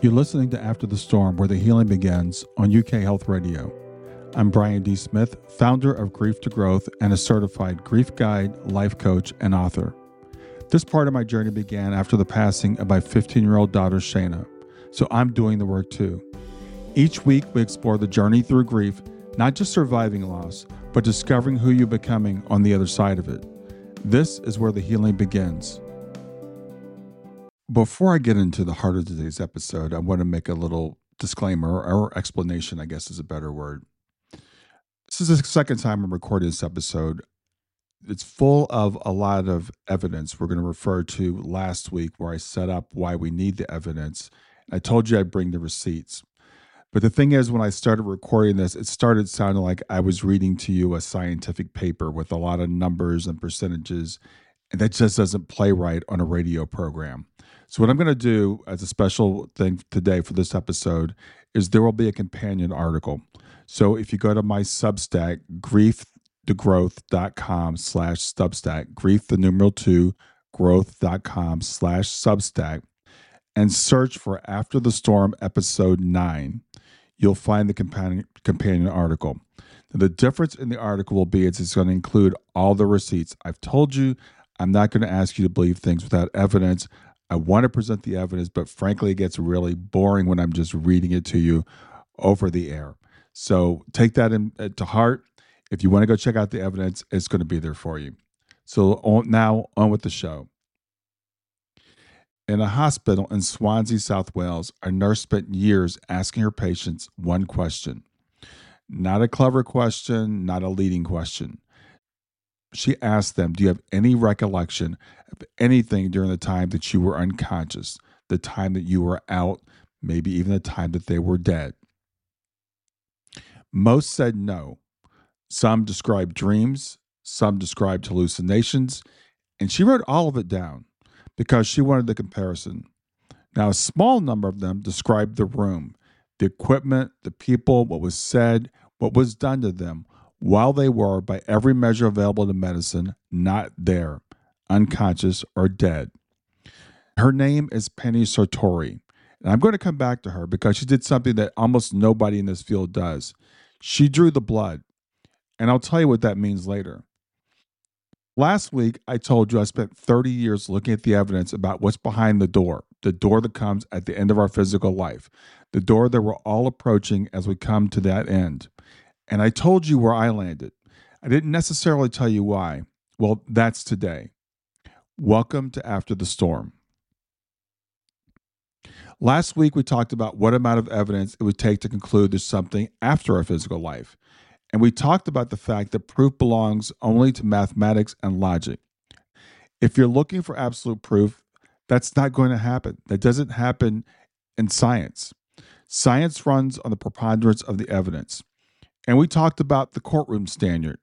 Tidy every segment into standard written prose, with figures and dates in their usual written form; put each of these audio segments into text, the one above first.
You're listening to After the Storm, where the healing begins on UK Health Radio. I'm Brian D. Smith, founder of Grief to Growth and a certified grief guide, life coach, and author. This part of my journey began after the passing of my 15-year-old daughter, Shayna, so I'm doing the work too. Each week, we explore the journey through grief, not just surviving loss, but discovering who you're becoming on the other side of it. This is where the healing begins. Before I get into the heart of today's episode, I want to make a little disclaimer or explanation, I guess is a better word. This is the second time I'm recording this episode. It's full of a lot of evidence we're going to refer to last week, where I set up why we need the evidence. I told you I'd bring the receipts. But the thing is, when I started recording this, it started sounding like I was reading to you a scientific paper with a lot of numbers and percentages, and that just doesn't play right on a radio program. So what I'm going to do as a special thing today for this episode is there will be a companion article. So if you go to my Substack, grieftogrowth.com/Substack, grief the numeral 2, growth.com/Substack, and search for After the Storm episode 9, you'll find the companion article. Now, the difference in the article will be it's going to include all the receipts. I've told you I'm not going to ask you to believe things without evidence. I want to present the evidence, but frankly, it gets really boring when I'm just reading it to you over the air. So take that to heart. If you want to go check out the evidence, it's going to be there for you. So now on with the show. In a hospital in Swansea, South Wales, a nurse spent years asking her patients one question. Not a clever question, not a leading question. She asked them, do you have any recollection of anything during the time that you were unconscious, the time that you were out, maybe even the time that they were dead? Most said no. Some described dreams, some described hallucinations, and she wrote all of it down because she wanted the comparison. Now, a small number of them described the room, the equipment, the people, what was said, what was done to them, while they were, by every measure available to medicine, not there, unconscious or dead. Her name is Penny Sartori, and I'm going to come back to her because she did something that almost nobody in this field does. She drew the blood, and I'll tell you what that means later. Last week, I told you I spent 30 years looking at the evidence about what's behind the door that comes at the end of our physical life, the door that we're all approaching as we come to that end. And I told you where I landed. I didn't necessarily tell you why. Well, that's today. Welcome to After the Storm. Last week, we talked about what amount of evidence it would take to conclude there's something after our physical life. And we talked about the fact that proof belongs only to mathematics and logic. If you're looking for absolute proof, that's not going to happen. That doesn't happen in science. Science runs on the preponderance of the evidence. And we talked about the courtroom standard.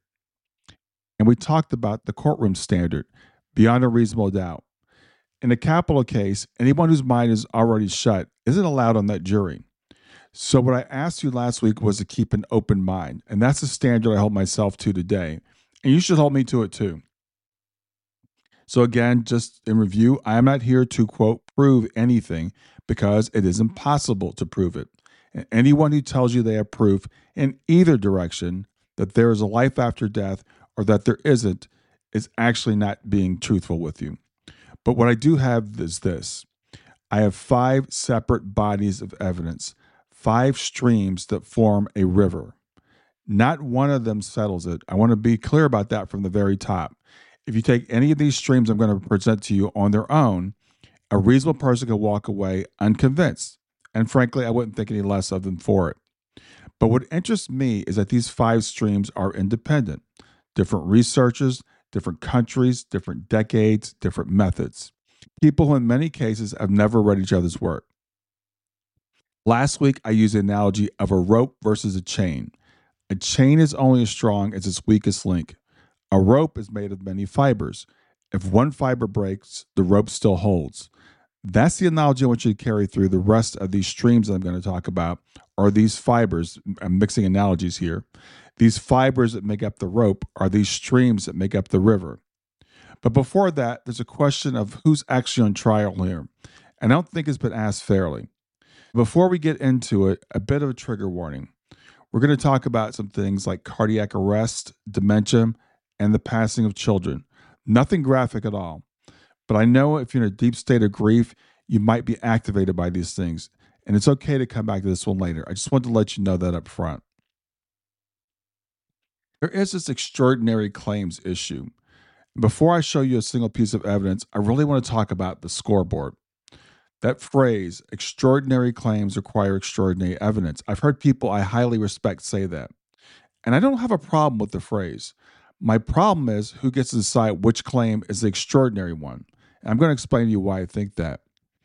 Beyond a reasonable doubt. In a capital case, anyone whose mind is already shut isn't allowed on that jury. So what I asked you last week was to keep an open mind. And that's the standard I hold myself to today. And you should hold me to it too. So again, just in review, I am not here to, quote, prove anything because it is impossible to prove it. And anyone who tells you they have proof in either direction that there is a life after death or that there isn't is actually not being truthful with you. But what I do have is this. I have 5 separate bodies of evidence, 5 streams that form a river. Not one of them settles it. I want to be clear about that from the very top. If you take any of these streams I'm going to present to you on their own, a reasonable person could walk away unconvinced. And frankly, I wouldn't think any less of them for it. But what interests me is that these 5 streams are independent. Different researchers, different countries, different decades, different methods. People who in many cases have never read each other's work. Last week, I used the analogy of a rope versus a chain. A chain is only as strong as its weakest link. A rope is made of many fibers. If one fiber breaks, the rope still holds. That's the analogy I want you to carry through the rest of these streams that I'm going to talk about, or these fibers. I'm mixing analogies here. These fibers that make up the rope are these streams that make up the river. But before that, there's a question of who's actually on trial here. And I don't think it's been asked fairly. Before we get into it, a bit of a trigger warning. We're going to talk about some things like cardiac arrest, dementia, and the passing of children. Nothing graphic at all. But I know if you're in a deep state of grief, you might be activated by these things. And it's okay to come back to this one later. I just wanted to let you know that up front. There is this extraordinary claims issue. Before I show you a single piece of evidence, I really want to talk about the scoreboard. That phrase, extraordinary claims require extraordinary evidence. I've heard people I highly respect say that. And I don't have a problem with the phrase. My problem is who gets to decide which claim is the extraordinary one. And I'm going to explain to you why I think that.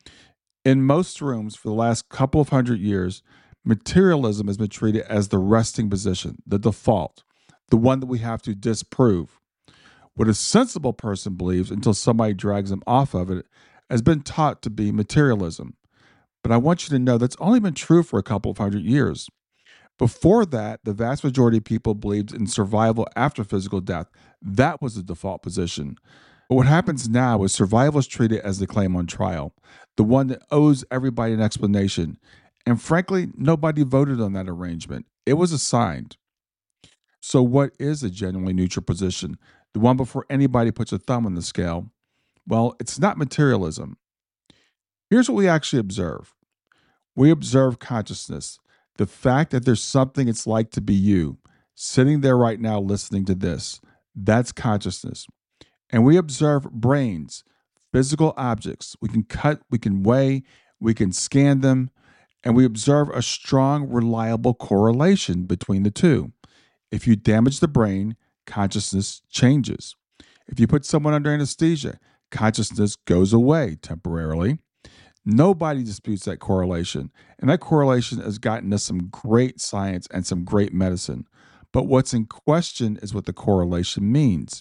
In most rooms for the last couple of hundred years, materialism has been treated as the resting position, the default, the one that we have to disprove. What a sensible person believes until somebody drags them off of it has been taught to be materialism. But I want you to know that's only been true for a couple of hundred years. Before that, the vast majority of people believed in survival after physical death. That was the default position. But what happens now is survival is treated as the claim on trial, the one that owes everybody an explanation. And frankly, nobody voted on that arrangement. It was assigned. So, what is a genuinely neutral position? The one before anybody puts a thumb on the scale? Well, it's not materialism. Here's what we actually observe: we observe consciousness, the fact that there's something it's like to be you, sitting there right now listening to this. That's consciousness. And we observe brains, physical objects. We can cut, we can weigh, we can scan them, and we observe a strong, reliable correlation between the two. If you damage the brain, consciousness changes. If you put someone under anesthesia, consciousness goes away temporarily. Nobody disputes that correlation. And that correlation has gotten us some great science and some great medicine. But what's in question is what the correlation means.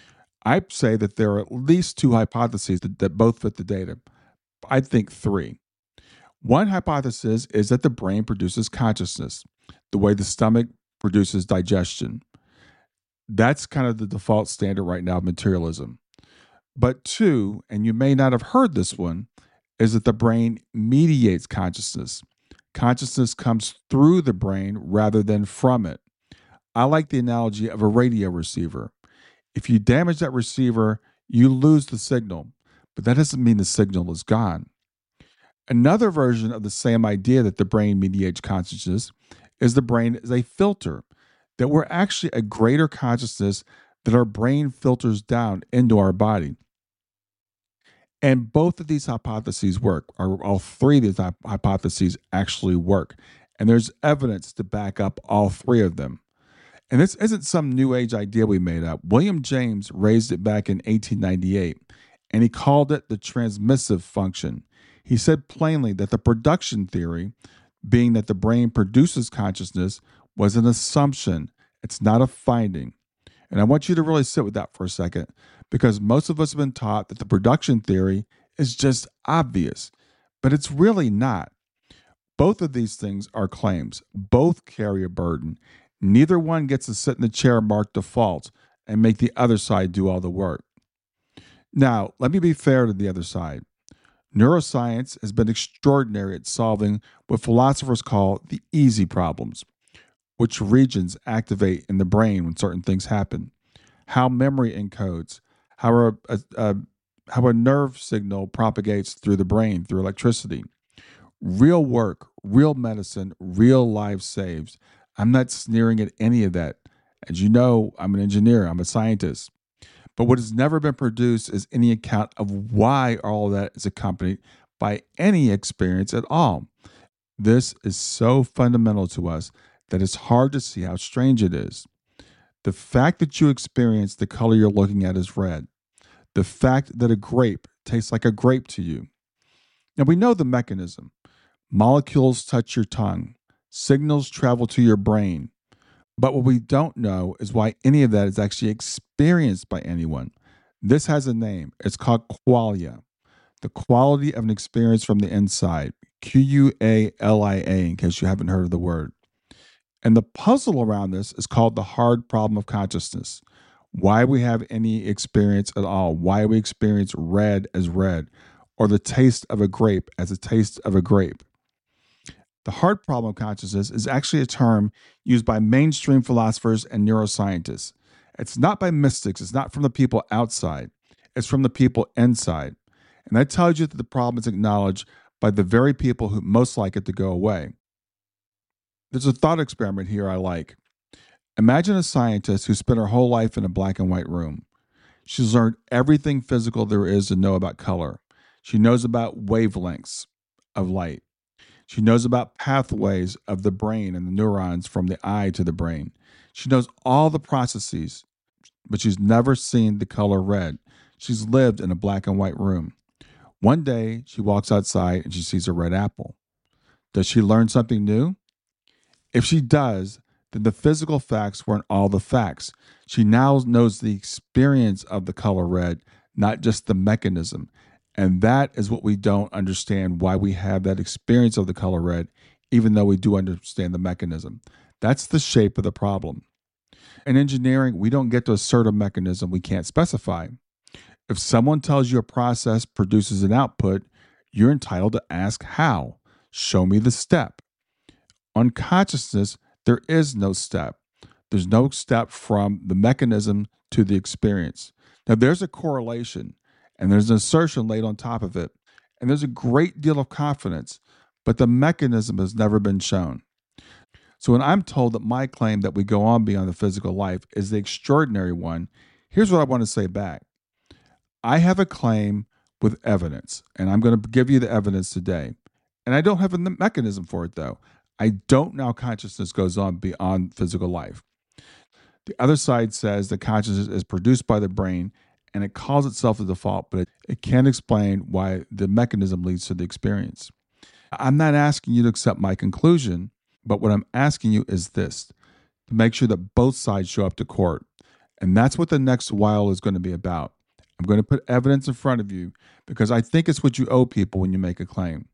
I say that there are at least two hypotheses that both fit the data. I think three. One hypothesis is that the brain produces consciousness, the way the stomach produces digestion. That's kind of the default standard right now of materialism. But two, and you may not have heard this one, is that the brain mediates consciousness. Consciousness comes through the brain rather than from it. I like the analogy of a radio receiver. If you damage that receiver, you lose the signal, but that doesn't mean the signal is gone. Another version of the same idea that the brain mediates consciousness is the brain is a filter, that we're actually a greater consciousness that our brain filters down into our body. And both of these hypotheses work, or all three of these hypotheses actually work. And there's evidence to back up all three of them. And this isn't some new age idea we made up. William James raised it back in 1898, and he called it the transmissive function. He said plainly that the production theory, being that the brain produces consciousness, was an assumption. It's not a finding. And I want you to really sit with that for a second, because most of us have been taught that the production theory is just obvious, but it's really not. Both of these things are claims. Both carry a burden. Neither one gets to sit in the chair marked default and make the other side do all the work. Now, let me be fair to the other side. Neuroscience has been extraordinary at solving what philosophers call the easy problems: which regions activate in the brain when certain things happen, how memory encodes, how a nerve signal propagates through the brain through electricity. Real work, real medicine, real lives saved. I'm not sneering at any of that. As you know, I'm an engineer, I'm a scientist. But what has never been produced is any account of why all of that is accompanied by any experience at all. This is so fundamental to us that it's hard to see how strange it is. The fact that you experience the color you're looking at is red. The fact that a grape tastes like a grape to you. Now, we know the mechanism. Molecules touch your tongue, signals travel to your brain. But what we don't know is why any of that is actually experienced by anyone. This has a name. It's called qualia, the quality of an experience from the inside. Qualia, in case you haven't heard of the word. And the puzzle around this is called the hard problem of consciousness. Why we have any experience at all, why we experience red as red, or the taste of a grape as a taste of a grape. The hard problem of consciousness is actually a term used by mainstream philosophers and neuroscientists. It's not by mystics, it's not from the people outside, it's from the people inside. And that tells you that the problem is acknowledged by the very people who most like it to go away. There's a thought experiment here I like. Imagine a scientist who spent her whole life in a black and white room. She's learned everything physical there is to know about color. She knows about wavelengths of light. She knows about pathways of the brain and the neurons from the eye to the brain. She knows all the processes, but she's never seen the color red. She's lived in a black and white room. One day, she walks outside and she sees a red apple. Does she learn something new? If she does, then the physical facts weren't all the facts. She now knows the experience of the color red, not just the mechanism. And that is what we don't understand, why we have that experience of the color red, even though we do understand the mechanism. That's the shape of the problem. In engineering, we don't get to assert a mechanism we can't specify. If someone tells you a process produces an output, you're entitled to ask how. Show me the step. On consciousness, there is no step. There's no step from the mechanism to the experience. Now, there's a correlation, and there's an assertion laid on top of it, and there's a great deal of confidence, but the mechanism has never been shown. So when I'm told that my claim that we go on beyond the physical life is the extraordinary one, here's what I want to say back. I have a claim with evidence, and I'm going to give you the evidence today. And I don't have a mechanism for it, though. I don't know how consciousness goes on beyond physical life. The other side says that consciousness is produced by the brain and it calls itself the default, but it can't explain why the mechanism leads to the experience. I'm not asking you to accept my conclusion, but what I'm asking you is this, to make sure that both sides show up to court. And that's what the next while is going to be about. I'm going to put evidence in front of you because I think it's what you owe people when you make a claim.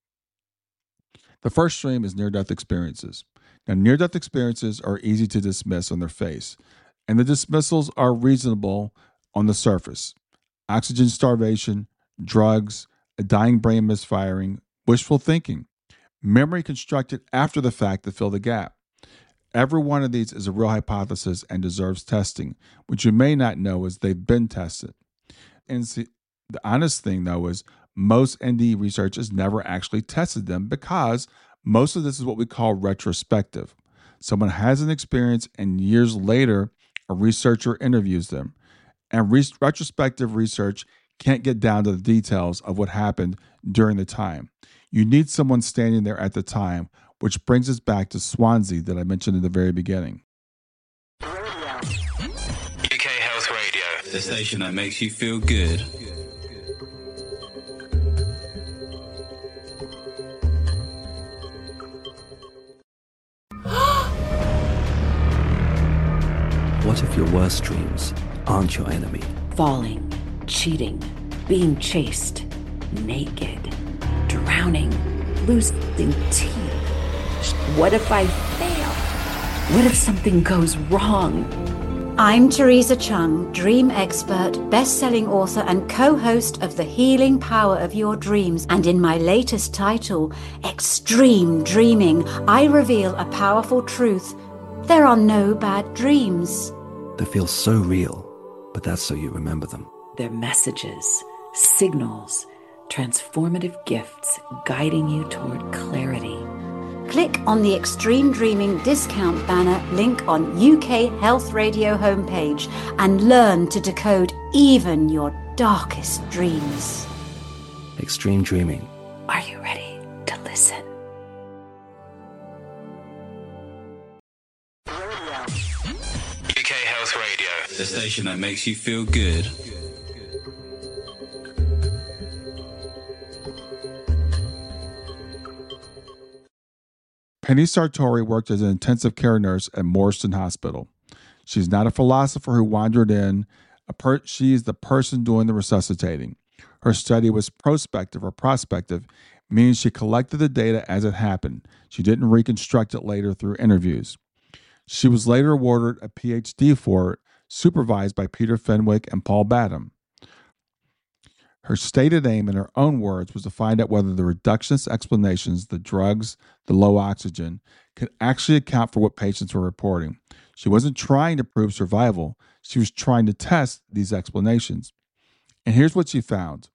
The first stream is near-death experiences. Now, near-death experiences are easy to dismiss on their face, and the dismissals are reasonable on the surface. Oxygen starvation, drugs, a dying brain misfiring, wishful thinking, memory constructed after the fact to fill the gap. Every one of these is a real hypothesis and deserves testing. What you may not know is they've been tested. And see, the honest thing, though, is most NDE research has never actually tested them because most of this is what we call retrospective. Someone has an experience and years later, a researcher interviews them. And retrospective research can't get down to the details of what happened during the time. You need someone standing there at the time, which brings us back to Swansea that I mentioned in the very beginning. UK Health Radio, the station that makes you feel good. What if your worst dreams aren't your enemy? Falling, cheating, being chased, naked, drowning, losing teeth. What if I fail? What if something goes wrong? I'm Teresa Chung, dream expert, best-selling author and co-host of The Healing Power of Your Dreams. And in my latest title, Extreme Dreaming, I reveal a powerful truth. There are no bad dreams. They feel so real, but that's so you remember them. They're messages, signals, transformative gifts guiding you toward clarity. Click on the Extreme Dreaming discount banner link on UK Health Radio homepage and learn to decode even your darkest dreams. Extreme Dreaming. Are you ready to listen? UK Health Radio, the station that makes you feel good. Penny Sartori worked as an intensive care nurse at Morriston Hospital. She's not a philosopher who wandered in. She is the person doing the resuscitating. Her study was prospective, meaning she collected the data as it happened. She didn't reconstruct it later through interviews. She was later awarded a PhD for it, supervised by Peter Fenwick and Paul Badham. Her stated aim, in her own words, was to find out whether the reductionist explanations, the drugs, the low oxygen, could actually account for what patients were reporting. She wasn't trying to prove survival. She was trying to test these explanations. And here's what she found.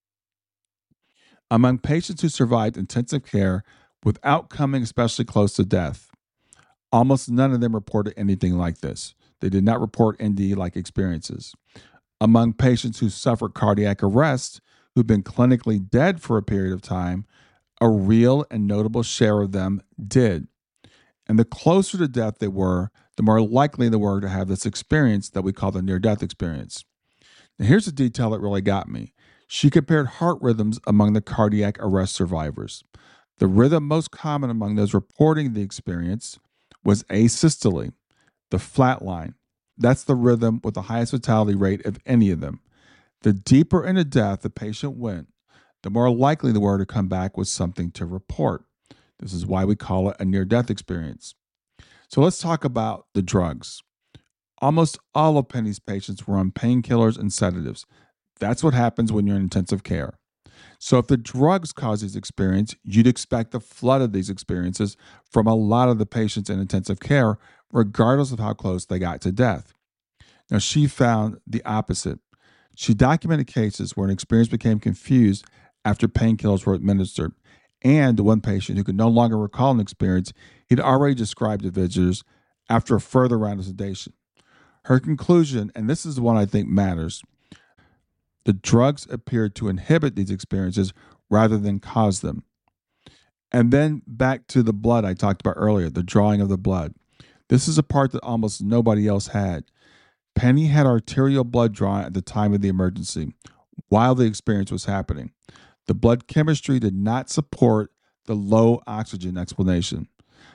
Among patients who survived intensive care without coming especially close to death, almost none of them reported anything like this. They did not report NDE-like experiences. Among patients who suffered cardiac arrest, who've been clinically dead for a period of time, a real and notable share of them did. And the closer to death they were, the more likely they were to have this experience that we call the near-death experience. Now, here's the detail that really got me. She compared heart rhythms among the cardiac arrest survivors. The rhythm most common among those reporting the experience was asystole, the flat line. That's the rhythm with the highest fatality rate of any of them. The deeper into death the patient went, the more likely they were to come back with something to report. This is why we call it a near-death experience. So let's talk about the drugs. Almost all of Penny's patients were on painkillers and sedatives. That's what happens when you're in intensive care. So if the drugs cause these experiences, you'd expect a flood of these experiences from a lot of the patients in intensive care, regardless of how close they got to death. Now, she found the opposite. She documented cases where an experience became confused after painkillers were administered, and one patient who could no longer recall an experience he'd already described to visitors after a further round of sedation. Her conclusion, and this is the one I think matters, the drugs appeared to inhibit these experiences rather than cause them. And then back to the blood I talked about earlier, the drawing of the blood. This is a part that almost nobody else had. Penny had arterial blood drawn at the time of the emergency, while the experience was happening. The blood chemistry did not support the low oxygen explanation.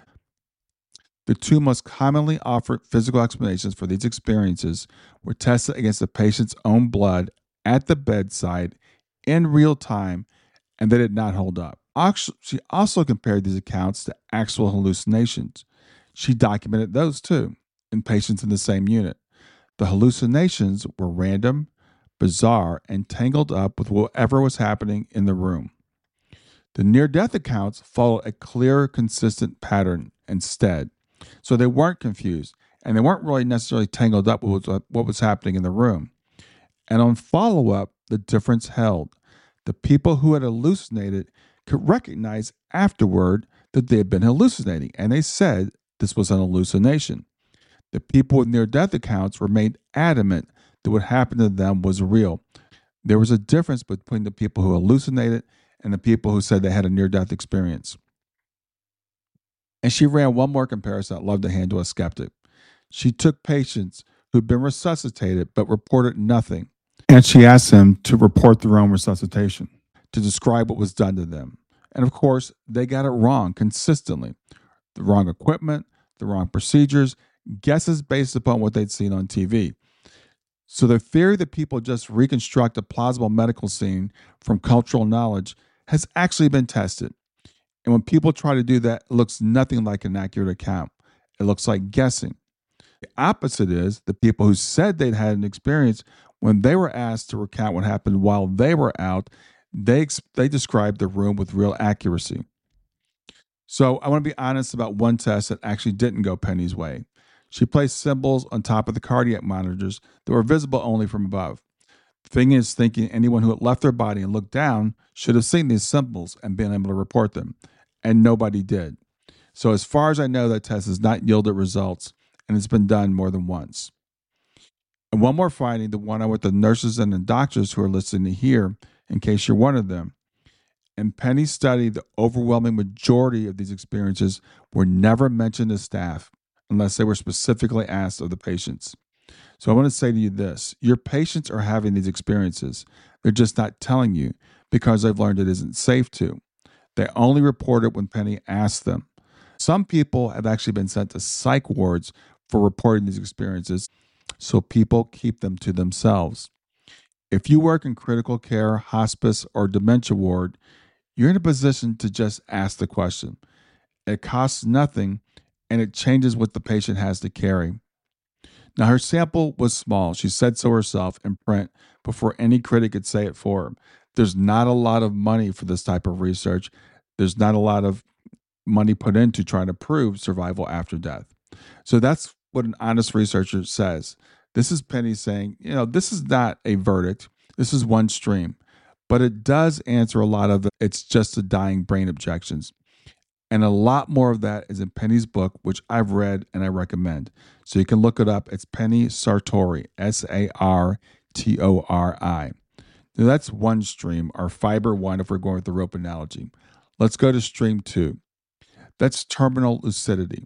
The two most commonly offered physical explanations for these experiences were tested against the patient's own blood at the bedside in real time, and they did not hold up. She also compared these accounts to actual hallucinations. She documented those too in patients in the same unit. The hallucinations were random, bizarre, and tangled up with whatever was happening in the room. The near-death accounts followed a clear, consistent pattern instead. So they weren't confused, and they weren't really necessarily tangled up with what was happening in the room. And on follow-up, the difference held. The people who had hallucinated could recognize afterward that they had been hallucinating, and they said this was an hallucination. The people with near-death accounts remained adamant that what happened to them was real. There was a difference between the people who hallucinated and the people who said they had a near-death experience. And she ran one more comparison I'd love to hand to a skeptic. She took patients who'd been resuscitated but reported nothing, and she asked them to report their own resuscitation, to describe what was done to them. And of course, they got it wrong consistently. The wrong equipment, the wrong procedures, guesses based upon what they'd seen on TV. So the theory that people just reconstruct a plausible medical scene from cultural knowledge has actually been tested. And when people try to do that, it looks nothing like an accurate account. It looks like guessing. The opposite is the people who said they'd had an experience, when they were asked to recount what happened while they were out, they described the room with real accuracy. So I want to be honest about one test that actually didn't go Penny's way. She placed symbols on top of the cardiac monitors that were visible only from above. The thing is, thinking anyone who had left their body and looked down should have seen these symbols and been able to report them, and nobody did. So as far as I know, that test has not yielded results, and it's been done more than once. And one more finding, the one I want the nurses and the doctors who are listening to hear, in case you're one of them. In Penny's study, the overwhelming majority of these experiences were never mentioned to staff unless they were specifically asked of the patients. So I want to say to you this: your patients are having these experiences. They're just not telling you because they've learned it isn't safe to. They only report it when Penny asks them. Some people have actually been sent to psych wards for reporting these experiences, so people keep them to themselves. If you work in critical care, hospice, or dementia ward, you're in a position to just ask the question. It costs nothing, and it changes what the patient has to carry. Now, her sample was small. She said so herself in print before any critic could say it for her. There's not a lot of money for this type of research. There's not a lot of money put into trying to prove survival after death. So that's what an honest researcher says. This is Penny saying, this is not a verdict. This is one stream, but it does answer a lot of it's just a dying brain objections. And a lot more of that is in Penny's book, which I've read and I recommend. So you can look it up. It's Penny Sartori, Sartori. Now that's one stream, or fiber one if we're going with the rope analogy. Let's go to stream 2. That's terminal lucidity.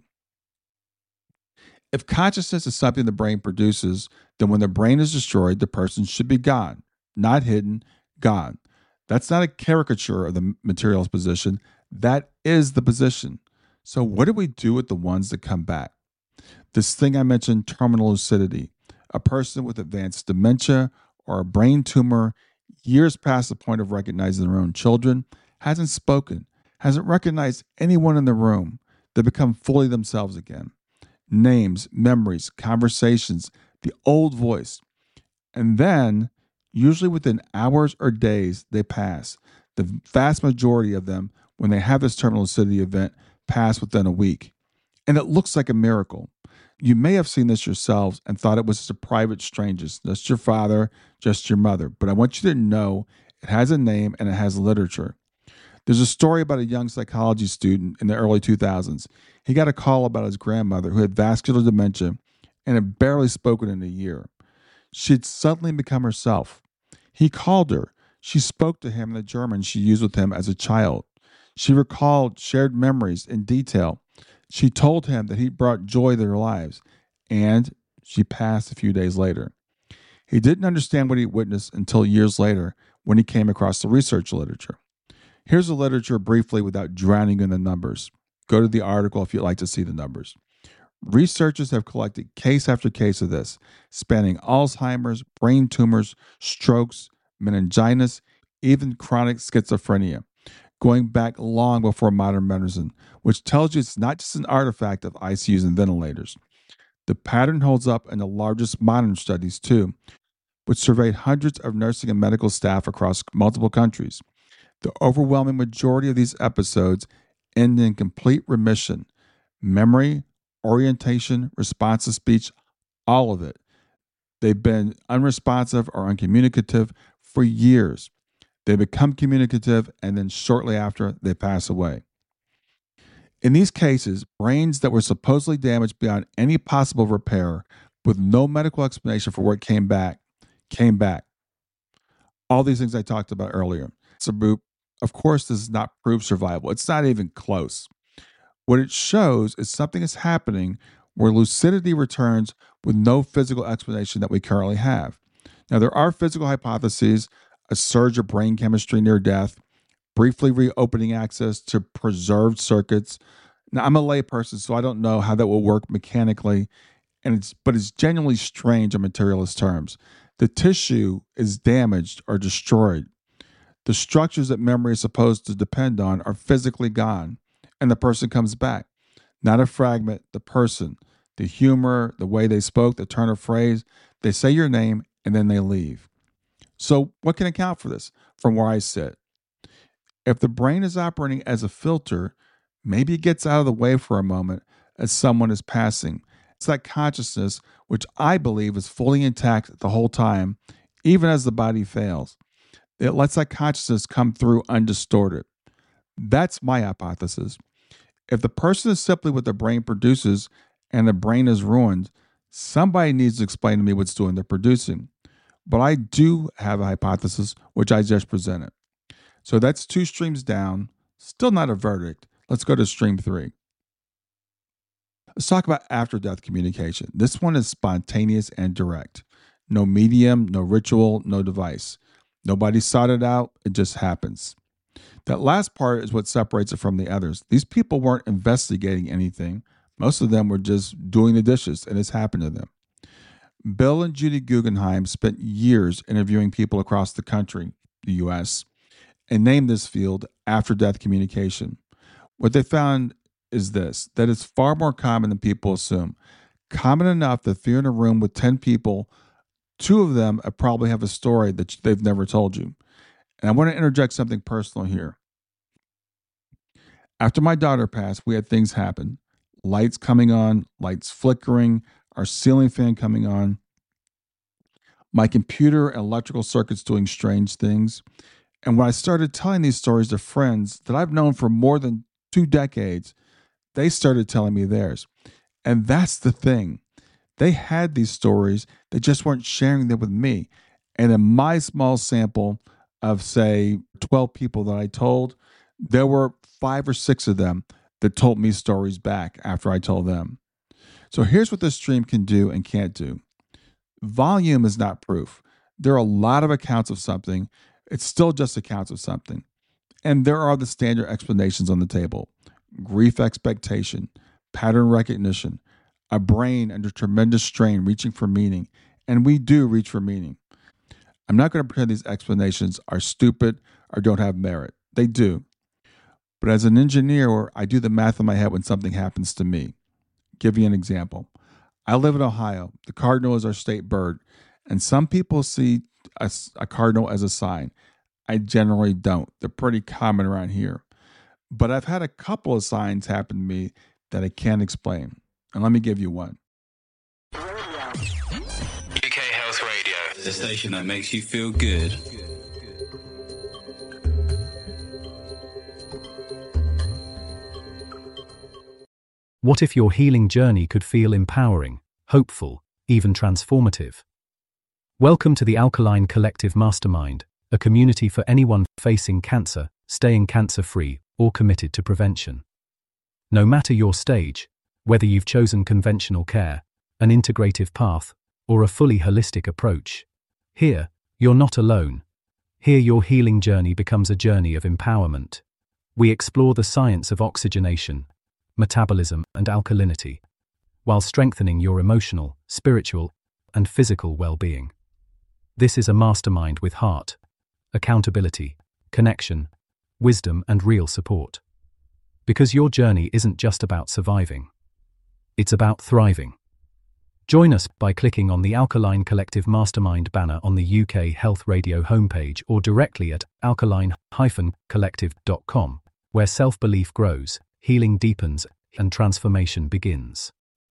If consciousness is something the brain produces, then when the brain is destroyed, the person should be gone, not hidden, gone. That's not a caricature of the materialist position. That is the position. So what do we do with the ones that come back? This thing I mentioned, terminal lucidity, a person with advanced dementia or a brain tumor, years past the point of recognizing their own children, hasn't spoken, hasn't recognized anyone in the room. They become fully themselves again. Names, memories, conversations, the old voice. And then, usually within hours or days, they pass. The vast majority of them, when they have this terminal lucidity event, pass within a week. And it looks like a miracle. You may have seen this yourselves and thought it was just a private strangers, just your father, just your mother. But I want you to know it has a name and it has literature. There's a story about a young psychology student in the early 2000s. He got a call about his grandmother who had vascular dementia and had barely spoken in a year. She'd suddenly become herself. He called her. She spoke to him in the German she used with him as a child. She recalled shared memories in detail. She told him that he brought joy to their lives, and she passed a few days later. He didn't understand what he witnessed until years later when he came across the research literature. Here's the literature briefly without drowning in the numbers. Go to the article if you'd like to see the numbers. Researchers have collected case after case of this, spanning Alzheimer's, brain tumors, strokes, meningitis, even chronic schizophrenia, going back long before modern medicine, which tells you it's not just an artifact of ICUs and ventilators. The pattern holds up in the largest modern studies, too, which surveyed hundreds of nursing and medical staff across multiple countries. The overwhelming majority of these episodes end in complete remission. Memory, orientation, responsive speech, all of it. They've been unresponsive or uncommunicative for years. They become communicative, and then shortly after, they pass away. In these cases, brains that were supposedly damaged beyond any possible repair, with no medical explanation for what came back, came back. All these things I talked about earlier. So, of course, this does not prove survival. It's not even close. What it shows is something is happening where lucidity returns with no physical explanation that we currently have. Now, there are physical hypotheses, a surge of brain chemistry near death, briefly reopening access to preserved circuits. Now, I'm a layperson, so I don't know how that will work mechanically, but it's genuinely strange in materialist terms. The tissue is damaged or destroyed. The structures that memory is supposed to depend on are physically gone, and the person comes back. Not a fragment, the person, the humor, the way they spoke, the turn of phrase. They say your name, and then they leave. So what can account for this from where I sit? If the brain is operating as a filter, maybe it gets out of the way for a moment as someone is passing. It's that consciousness, which I believe is fully intact the whole time, even as the body fails. It lets that consciousness come through undistorted. That's my hypothesis. If the person is simply what the brain produces and the brain is ruined, somebody needs to explain to me what's doing the producing. But I do have a hypothesis, which I just presented. So that's 2 streams down, still not a verdict. Let's go to stream 3. Let's talk about after-death communication. This one is spontaneous and direct. No medium, no ritual, no device. Nobody sought it out, it just happens. That last part is what separates it from the others. These people weren't investigating anything. Most of them were just doing the dishes, and it's happened to them. Bill and Judy Guggenheim spent years interviewing people across the country, the U.S., and named this field after-death communication. What they found is this, that it's far more common than people assume. Common enough that if you're in a room with 10 people, 2 of them probably have a story that they've never told you. And I want to interject something personal here. After my daughter passed, we had things happen. Lights coming on, lights flickering, our ceiling fan coming on, my computer and electrical circuits doing strange things. And when I started telling these stories to friends that I've known for more than 2 decades, they started telling me theirs. And that's the thing. They had these stories, they just weren't sharing them with me. And in my small sample of, say, 12 people that I told, there were 5 or 6 of them that told me stories back after I told them. So here's what this stream can do and can't do. Volume is not proof. There are a lot of accounts of something. It's still just accounts of something. And there are the standard explanations on the table. Grief expectation, pattern recognition, a brain under tremendous strain reaching for meaning. And we do reach for meaning. I'm not going to pretend these explanations are stupid or don't have merit. They do. But as an engineer, I do the math in my head when something happens to me. Give you an example. I live in Ohio. The cardinal is our state bird. And some people see a cardinal as a sign. I generally don't. They're pretty common around here. But I've had a couple of signs happen to me that I can't explain. And let me give you one. UK Health Radio, the station that makes you feel good. What if your healing journey could feel empowering, hopeful, even transformative? Welcome to the Alkaline Collective Mastermind, a community for anyone facing cancer, staying cancer-free, or committed to prevention. No matter your stage, whether you've chosen conventional care, an integrative path, or a fully holistic approach, here, you're not alone. Here your healing journey becomes a journey of empowerment. We explore the science of oxygenation, metabolism, and alkalinity, while strengthening your emotional, spiritual, and physical well-being. This is a mastermind with heart, accountability, connection, wisdom, and real support. Because your journey isn't just about surviving. It's about thriving. Join us by clicking on the Alkaline Collective Mastermind banner on the UK Health Radio homepage or directly at alkaline-collective.com, where self-belief grows, healing deepens, and transformation begins.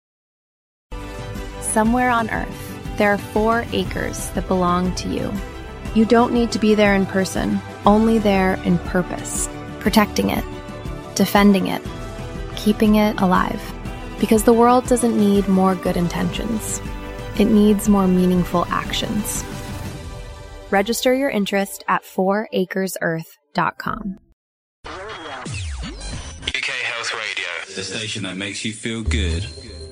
Somewhere on Earth, there are 4 acres that belong to you. You don't need to be there in person, only there in purpose, protecting it, defending it, keeping it alive. Because the world doesn't need more good intentions. It needs more meaningful actions. Register your interest at 4acresearth.com. UK Health Radio, the station that makes you feel good.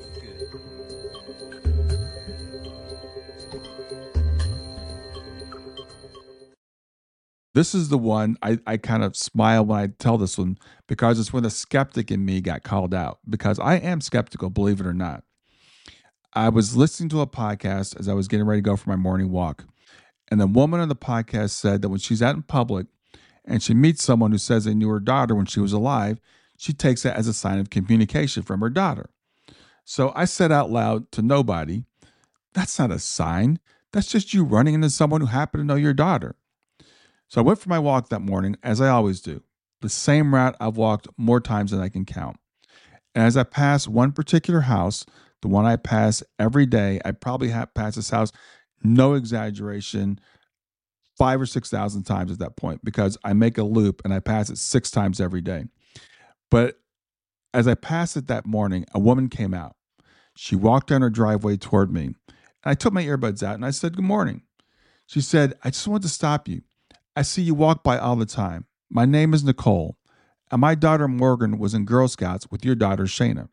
This is the one I kind of smile when I tell this one because it's when the skeptic in me got called out, because I am skeptical, believe it or not. I was listening to a podcast as I was getting ready to go for my morning walk. And the woman on the podcast said that when she's out in public and she meets someone who says they knew her daughter when she was alive, she takes that as a sign of communication from her daughter. So I said out loud to nobody, that's not a sign. That's just you running into someone who happened to know your daughter. So I went for my walk that morning, as I always do, the same route I've walked more times than I can count. And as I passed one particular house, the one I pass every day, I probably have passed this house, no exaggeration, 5,000 or 6,000 times at that point, because I make a loop and I pass it 6 times every day. But as I passed it that morning, a woman came out. She walked down her driveway toward me. And I took my earbuds out and I said, "Good morning." She said, "I just wanted to stop you. I see you walk by all the time. My name is Nicole, and my daughter Morgan was in Girl Scouts with your daughter Shayna."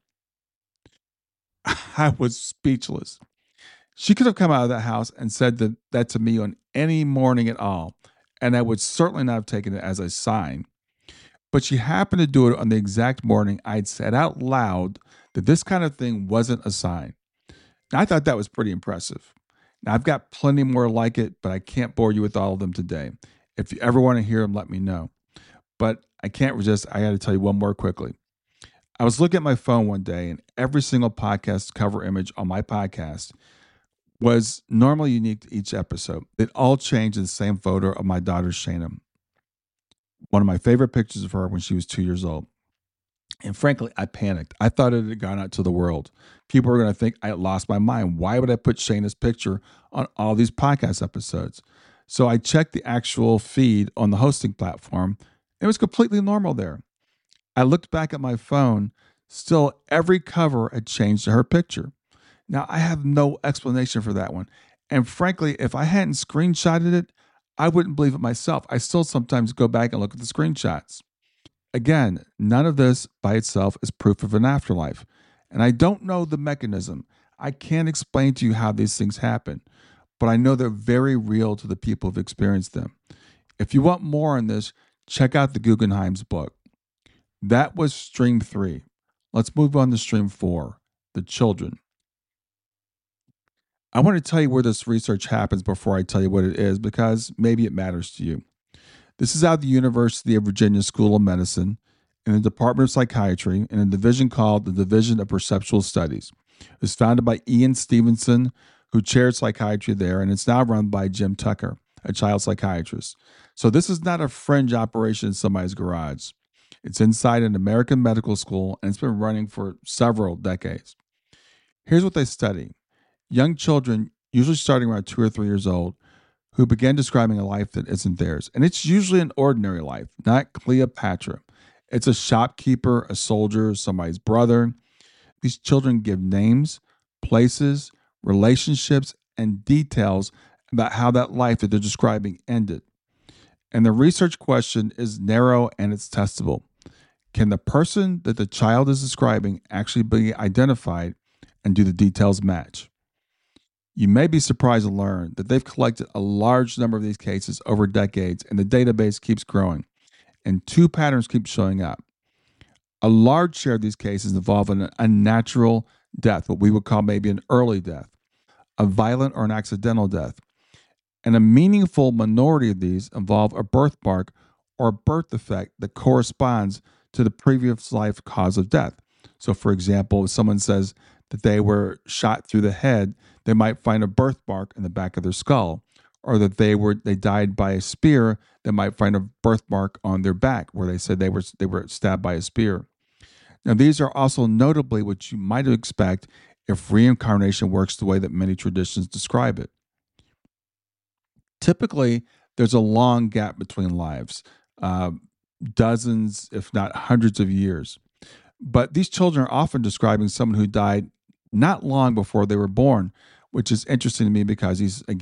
I was speechless. She could have come out of that house and said that to me on any morning at all, and I would certainly not have taken it as a sign. But she happened to do it on the exact morning I'd said out loud that this kind of thing wasn't a sign. Now, I thought that was pretty impressive. Now, I've got plenty more like it, but I can't bore you with all of them today. If you ever want to hear them, let me know. But I can't resist. I got to tell you one more quickly. I was looking at my phone one day, and every single podcast cover image on my podcast was normally unique to each episode. It all changed in the same photo of my daughter, Shayna. One of my favorite pictures of her when she was 2 years old. And frankly, I panicked. I thought it had gone out to the world. People were going to think I had lost my mind. Why would I put Shayna's picture on all these podcast episodes? So I checked the actual feed on the hosting platform. It was completely normal there. I looked back at my phone. Still, every cover had changed to her picture. Now, I have no explanation for that one. And frankly, if I hadn't screenshotted it, I wouldn't believe it myself. I still sometimes go back and look at the screenshots. Again, none of this by itself is proof of an afterlife. And I don't know the mechanism. I can't explain to you how these things happen, but I know they're very real to the people who've experienced them. If you want more on this, check out the Guggenheim's book. That was stream 3. Let's move on to stream 4, the children. I want to tell you where this research happens before I tell you what it is, because maybe it matters to you. This is out of the University of Virginia School of Medicine in the Department of Psychiatry in a division called the Division of Perceptual Studies. It was founded by Ian Stevenson, who chaired psychiatry there, and it's now run by Jim Tucker, a child psychiatrist. So this is not a fringe operation in somebody's garage. It's inside an American medical school, and it's been running for several decades. Here's what they study. Young children, usually starting around 2 or 3 years old, who begin describing a life that isn't theirs. And it's usually an ordinary life, not Cleopatra. It's a shopkeeper, a soldier, somebody's brother. These children give names, places, relationships, and details about how that life that they're describing ended. And the research question is narrow and it's testable. Can the person that the child is describing actually be identified, and do the details match? You may be surprised to learn that they've collected a large number of these cases over decades, and the database keeps growing. And 2 patterns keep showing up. A large share of these cases involve an unnatural death, what we would call maybe an early death, a violent or an accidental death. And a meaningful minority of these involve a birthmark or a birth defect that corresponds to the previous life cause of death. So, for example, if someone says that they were shot through the head, they might find a birthmark in the back of their skull, or that they died by a spear, they might find a birthmark on their back where they said they were stabbed by a spear. Now, these are also notably what you might expect if reincarnation works the way that many traditions describe it. Typically, there's a long gap between lives, dozens, if not hundreds of years. But these children are often describing someone who died not long before they were born, which is interesting to me because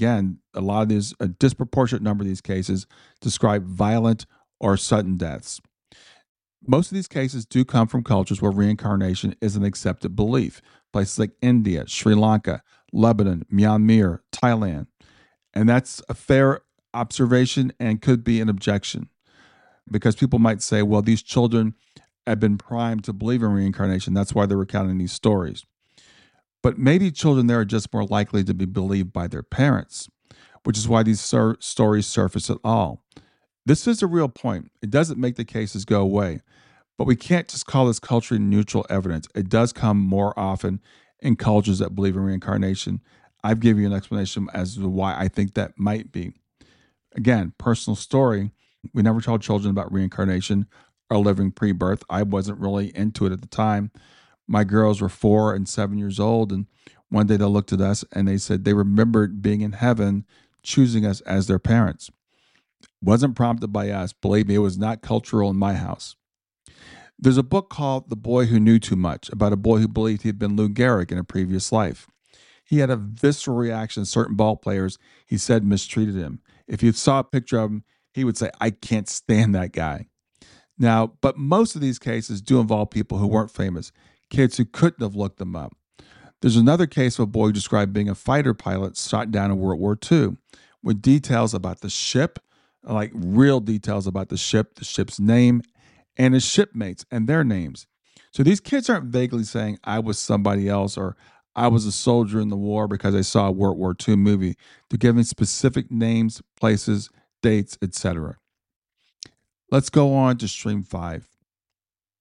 a disproportionate number of these cases describe violent or sudden deaths. Most of these cases do come from cultures where reincarnation is an accepted belief, places like India, Sri Lanka, Lebanon, Myanmar, Thailand. And that's a fair observation and could be an objection, because people might say, well, these children have been primed to believe in reincarnation. That's why they're recounting these stories. But maybe children there are just more likely to be believed by their parents, which is why these stories surface at all. This is a real point. It doesn't make the cases go away, but we can't just call this culturally neutral evidence. It does come more often in cultures that believe in reincarnation. I've given you an explanation as to why I think that might be. Again, personal story. We never told children about reincarnation or living pre-birth. I wasn't really into it at the time. My girls were 4 and 7 years old, and one day they looked at us and they said they remembered being in heaven, choosing us as their parents. Wasn't prompted by us. Believe me, it was not cultural in my house. There's a book called The Boy Who Knew Too Much, about a boy who believed he had been Lou Gehrig in a previous life. He had a visceral reaction to certain ball players he said mistreated him. If you saw a picture of him, he would say, I can't stand that guy. Now, but most of these cases do involve people who weren't famous, kids who couldn't have looked them up. There's another case of a boy described being a fighter pilot shot down in World War II, with details about the ship, like real details about the ship's name, and his shipmates and their names. So these kids aren't vaguely saying, I was somebody else, or I was a soldier in the war because I saw a World War II movie. They're giving specific names, places, dates, etc. Let's go on to stream 5.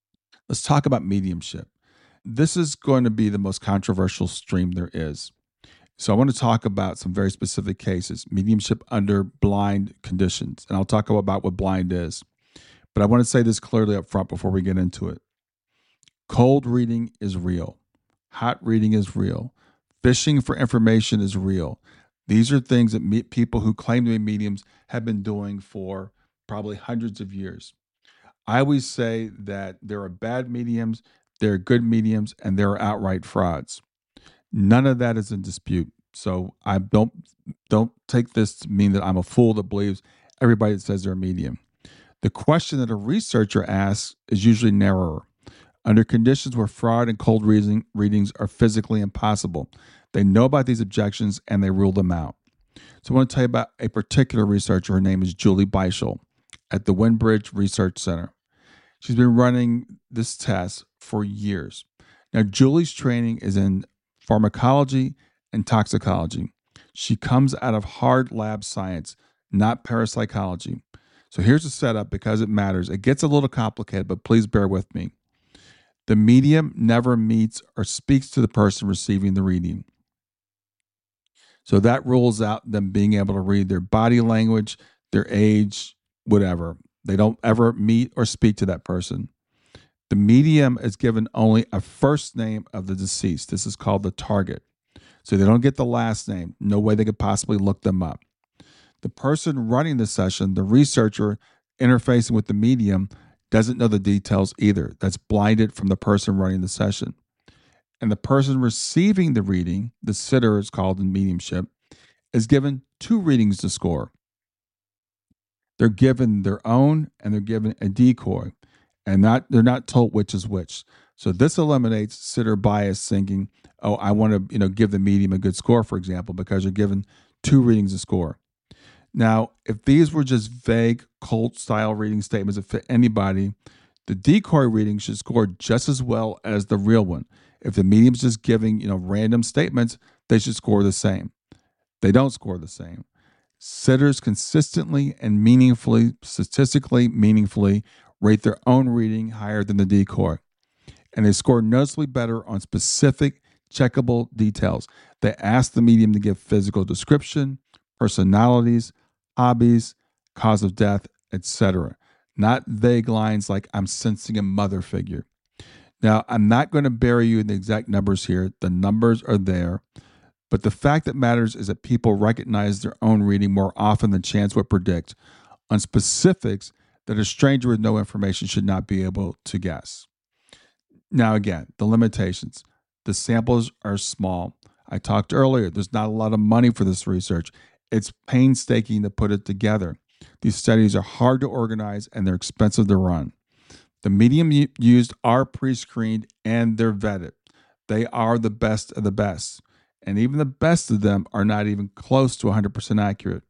Let's talk about mediumship. This is going to be the most controversial stream there is. So I want to talk about some very specific cases, mediumship under blind conditions, and I'll talk about what blind is. But I want to say this clearly up front before we get into it. Cold reading is real. Hot reading is real. Fishing for information is real. These are things that people who claim to be mediums have been doing for probably hundreds of years. I always say that there are bad mediums, there are good mediums, and there are outright frauds. None of that is in dispute. So I don't take this to mean that I'm a fool that believes everybody that says they're a medium. The question that a researcher asks is usually narrower. Under conditions where fraud and cold readings are physically impossible, they know about these objections and they rule them out. So I want to tell you about a particular researcher. Her name is Julie Beischel at the Windbridge Research Center. She's been running this test for years. Now, Julie's training is in pharmacology and toxicology. She comes out of hard lab science, not parapsychology. So here's the setup because it matters. It gets a little complicated, but please bear with me. The medium never meets or speaks to the person receiving the reading. So that rules out them being able to read their body language, their age, whatever. They don't ever meet or speak to that person. The medium is given only a first name of the deceased. This is called the target. So they don't get the last name. No way they could possibly look them up. The person running the session, the researcher interfacing with the medium, doesn't know the details either. That's blinded from the person running the session. And the person receiving the reading, the sitter is called in mediumship, is given 2 readings to score. They're given their own and they're given a decoy, and they're not told which is which. So this eliminates sitter bias, thinking, "Oh, I want to, give the medium a good score," for example, because you're given 2 readings to score. Now, if these were just vague, cult style reading statements that fit anybody, the decoy reading should score just as well as the real one. If the medium's just giving, random statements, they should score the same. They don't score the same. Sitters consistently and statistically meaningfully rate their own reading higher than the decoy. And they score noticeably better on specific, checkable details. They ask the medium to give physical description, personalities, hobbies, cause of death, etc. Not vague lines like, "I'm sensing a mother figure." Now, I'm not going to bury you in the exact numbers here. The numbers are there. But the fact that matters is that people recognize their own reading more often than chance would predict on specifics that a stranger with no information should not be able to guess. Now, again, the limitations. The samples are small. I talked earlier, there's not a lot of money for this research. It's painstaking to put it together. These studies are hard to organize and they're expensive to run. The medium used are pre-screened and they're vetted. They are the best of the best. And even the best of them are not even close to 100% accurate.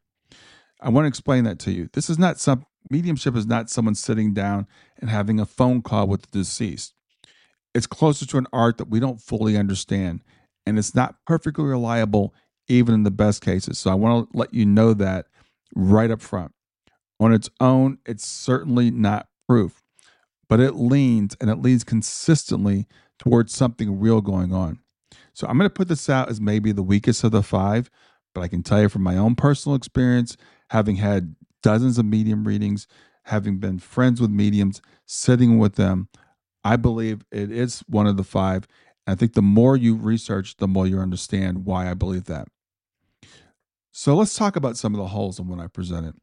I want to explain that to you. Mediumship is not someone sitting down and having a phone call with the deceased. It's closer to an art that we don't fully understand, and it's not perfectly reliable even in the best cases. So I want to let you know that right up front. On its own, it's certainly not proof, but it leans consistently towards something real going on. So I'm going to put this out as maybe the weakest of the 5, but I can tell you from my own personal experience, having had dozens of medium readings, having been friends with mediums, sitting with them, I believe it is one of the 5. And I think the more you research, the more you understand why I believe that. So let's talk about some of the holes in what I presented.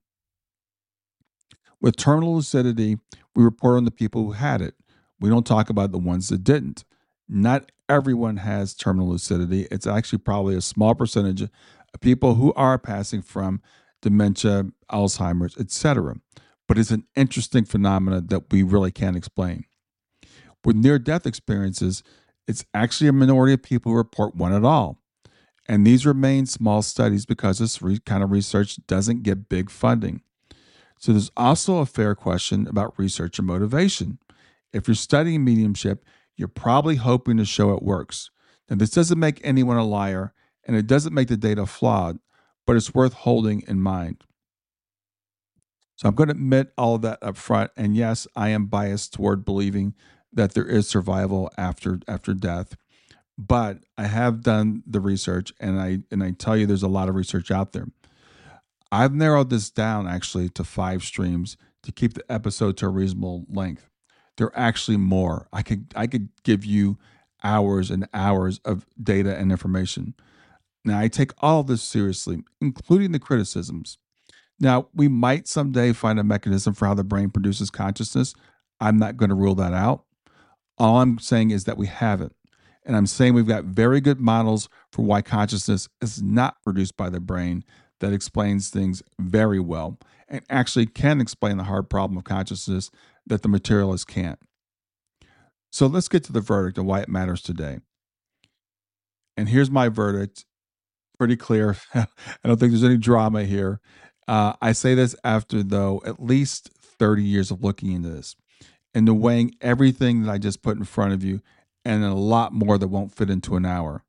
With terminal lucidity, we report on the people who had it. We don't talk about the ones that didn't. Not everyone has terminal lucidity. It's actually probably a small percentage of people who are passing from dementia, Alzheimer's, etc. But it's an interesting phenomenon that we really can't explain. With near-death experiences, it's actually a minority of people who report one at all. And these remain small studies because this kind of research doesn't get big funding. So there's also a fair question about research and motivation. If you're studying mediumship, you're probably hoping to show it works. Now, this doesn't make anyone a liar, and it doesn't make the data flawed, but it's worth holding in mind. So I'm going to admit all of that up front, and yes, I am biased toward believing that there is survival after death. But I have done the research, and I tell you, there's a lot of research out there. I've narrowed this down actually to 5 streams to keep the episode to a reasonable length. There are actually more. I could give you hours and hours of data and information. Now, I take all of this seriously, including the criticisms. Now, we might someday find a mechanism for how the brain produces consciousness. I'm not going to rule that out. All I'm saying is that we haven't. And I'm saying we've got very good models for why consciousness is not produced by the brain that explains things very well and actually can explain the hard problem of consciousness that the materialists can't. So let's get to the verdict and why it matters today. And here's my verdict. Pretty clear. I don't think there's any drama here. I say this after, though, at least 30 years of looking into this and the weighing everything that I just put in front of you and a lot more that won't fit into an hour.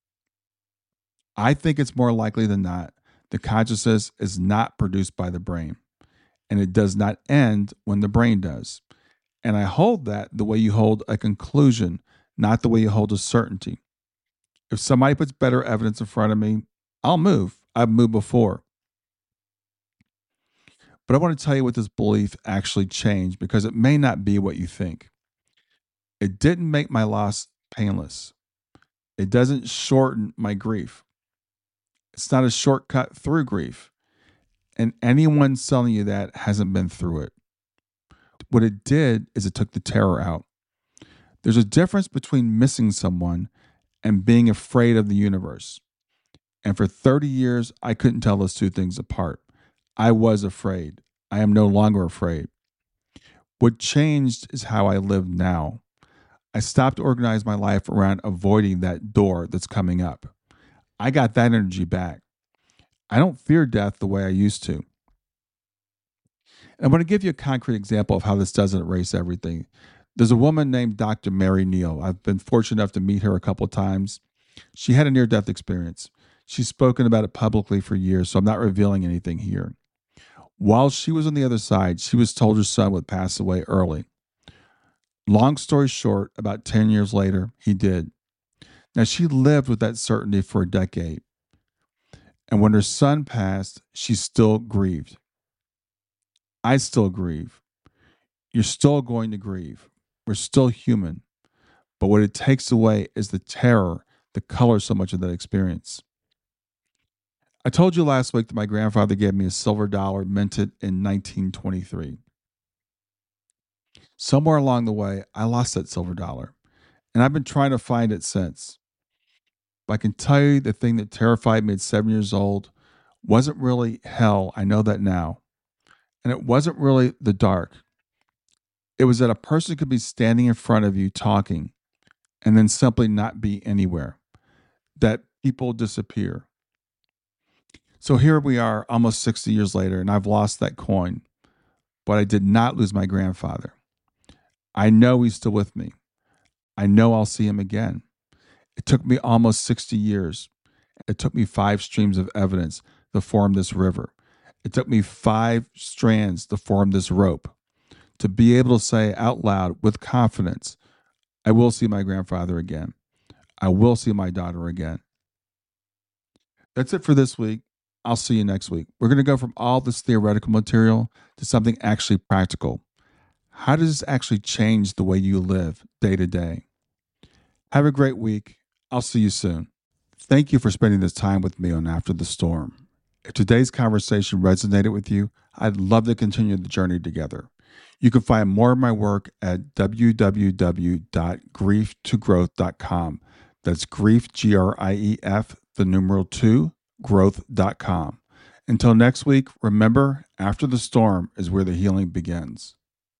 I think it's more likely than not that consciousness is not produced by the brain, and it does not end when the brain does. And I hold that the way you hold a conclusion, not the way you hold a certainty. If somebody puts better evidence in front of me, I'll move. I've moved before. But I want to tell you what this belief actually changed, because it may not be what you think. It didn't make my loss painless. It doesn't shorten my grief. It's not a shortcut through grief. And anyone telling you that hasn't been through it. What it did is it took the terror out. There's a difference between missing someone and being afraid of the universe. And for 30 years, I couldn't tell those two things apart. I was afraid. I am no longer afraid. What changed is how I live now. I stopped to organize my life around avoiding that door that's coming up. I got that energy back. I don't fear death the way I used to. And I'm going to give you a concrete example of how this doesn't erase everything. There's a woman named Dr. Mary Neal. I've been fortunate enough to meet her a couple of times. She had a near-death experience. She's spoken about it publicly for years, so I'm not revealing anything here. While she was on the other side, she was told her son would pass away early. Long story short, about 10 years later, he did. Now, she lived with that certainty for a decade. And when her son passed, she still grieved. I still grieve. You're still going to grieve. We're still human. But what it takes away is the terror that colors so much of that experience. I told you last week that my grandfather gave me a silver dollar minted in 1923. Somewhere along the way, I lost that silver dollar, and I've been trying to find it since. But I can tell you the thing that terrified me at 7 years old wasn't really hell. I know that now. And it wasn't really the dark. It was that a person could be standing in front of you talking and then simply not be anywhere. That people disappear. So here we are almost 60 years later, and I've lost that coin. But I did not lose my grandfather. I know he's still with me. I know I'll see him again. It took me almost 60 years. It took me 5 streams of evidence to form this river. It took me 5 strands to form this rope. To be able to say out loud with confidence, I will see my grandfather again. I will see my daughter again. That's it for this week. I'll see you next week. We're going to go from all this theoretical material to something actually practical. How does this actually change the way you live day to day? Have a great week. I'll see you soon. Thank you for spending this time with me on After the Storm. If today's conversation resonated with you, I'd love to continue the journey together. You can find more of my work at www.grieftogrowth.com. That's grief, Grief, the numeral 2, growth.com. Until next week, remember, after the storm is where the healing begins.